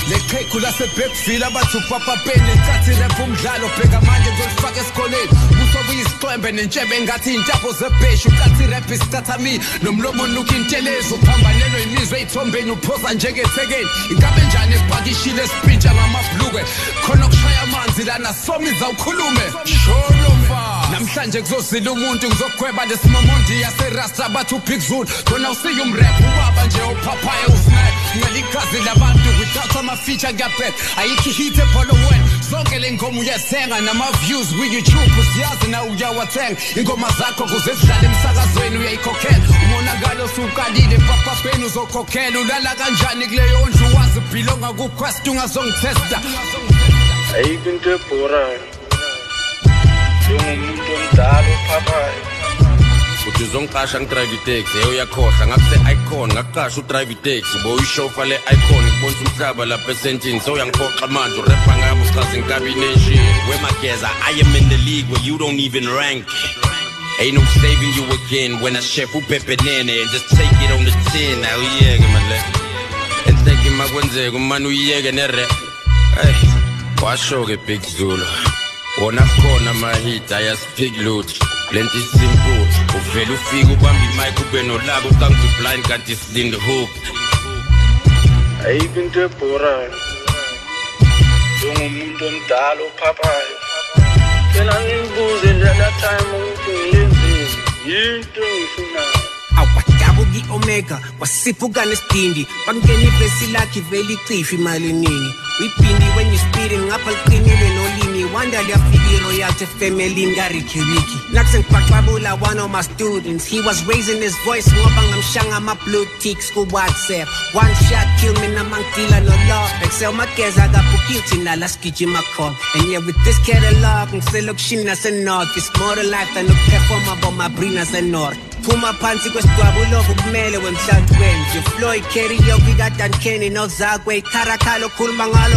leqheqhu laseBackville abathi upapa peni nkathi rap umdlalo bheka manje ngolifaka esikoleni usobe isiqwembe nentshebe ngathi intabo zebheshu kathi rap isitathami nomlomo nuka intelezo uphambanelwe imizwa eyithombeni uphosa njengethekeni ingabe njani ebhakishile espintsha ngamabhlukwe khona ukushaya amanzi lana somiza ukhulume sholo mfa namhlanje kuzozila umuntu ngizogweba lesimomondi yaserasta bathi uBig Zulu khona usiya umrap ubaba nje uPapaya usnack ngelikazi labantu without ama feature ngaphet ayikho hit epholo wena zonke lengoma uyathenga nama views ku YouTube usiyazi na uyawathenga ingoma zakho kuze sidlale emsakazweni uyayikhokhela umonakalo usukalile papa peni uzokhokhela ulala kanjani kuleyo ndlu wazi belonga ku quest ungazongitesta ayikho into ebhorayo umuntu omdala uPapaya uthi uzongqasha ngidrive itaxi uyakhohla ngakuse icon ngaqasha udrive itaxi boy ishofa le icon ngibonisa umhlaba lapha esentini so uyangiphoxa manje urappa ngabo uchaza inkabination wemageza I am in the league where you don't even rank ain't no saving you again when I chef upepe nene and just take it on the chin now uyeke man le enhleki makwenzeka umani uyeke nere hey washo ke Big Zulu wona khona mahit ayaspeak loot plenty simple uvela ufika ubamba imic ube nolaka ukangi blind kanti still the hook ayikho into ebhorayo umuntu omdala uPapaya phela ngibuze lana time ukuthi ngiyenzeni yinto engifunayo awadabuki omega wasiphuka nesibindi bangena ivesi lakhe vele icifa imali eningi uyibhindi when you speeding ngapha liqinile nolimi wanda liyafika iRoyalty family ngarikiriki nathi ngibaqabula one of my students he was raising his voice ngoba ngamshanga ama blue ticks ku WhatsApp one shot kill me namangila no law excel mageza kabukithi nala sigijima khona and yeah with this catalog ngiselokishini nasenorth it's more life than ukuperforma bomabriners enorth Puma phansi kwesigwabulo kumele wemhlathweni Floyd karaoke kaDan Kenny noZakwe Karakalo khuluma ngalo